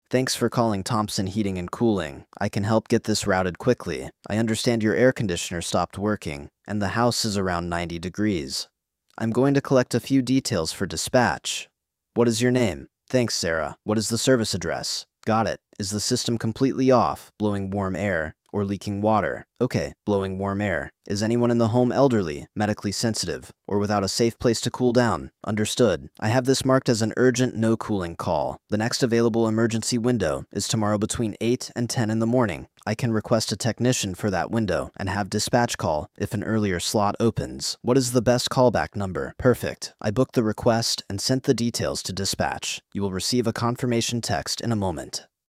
Thanks for calling Thompson Heating and Cooling. I can help get this routed quickly. I understand your air conditioner stopped working, and the house is around 90 degrees. I'm going to collect a few details for dispatch. What is your name? Thanks, Sarah. What is the service address? Got it. Is the system completely off, blowing warm air, or leaking water? Okay, blowing warm air. Is anyone in the home elderly, medically sensitive, or without a safe place to cool down? Understood. I have this marked as an urgent no cooling call. The next available emergency window is tomorrow between 8 and 10 in the morning. I can request a technician for that window and have dispatch call if an earlier slot opens. What is the best callback number? Perfect. I booked the request and sent the details to dispatch. You will receive a confirmation text in a moment.